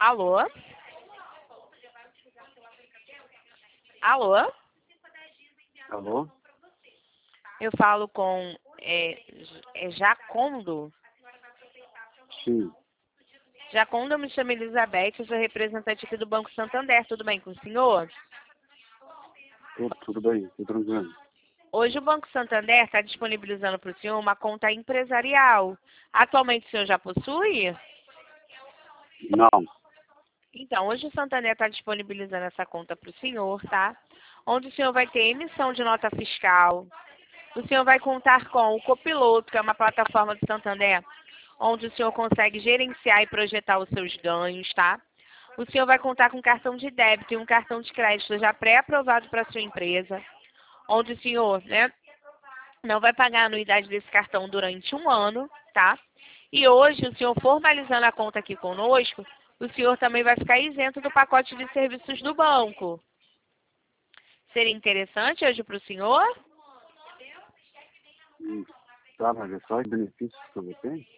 Alô? Alô? Alô? Eu falo com Jacondo? Sim. Jacondo, eu me chamo Elizabeth, eu sou representante aqui do Banco Santander. Tudo bem com o senhor? Tudo bem, tudo tranquilo. Hoje o Banco Santander está disponibilizando para o senhor uma conta empresarial. Atualmente o senhor já possui? Não. Então, hoje o Santander está disponibilizando essa conta para o senhor, tá? Onde o senhor vai ter emissão de nota fiscal. O senhor vai contar com o Copiloto, que é uma plataforma do Santander, onde o senhor consegue gerenciar e projetar os seus ganhos, tá? O senhor vai contar com um cartão de débito e um cartão de crédito já pré-aprovado para a sua empresa, onde o senhor, né, não vai pagar a anuidade desse cartão durante um ano, tá? E hoje, o senhor formalizando a conta aqui conosco, o senhor também vai ficar isento do pacote de serviços do banco. Seria interessante hoje para o senhor? Tá, mas é só os benefícios que eu vou ter?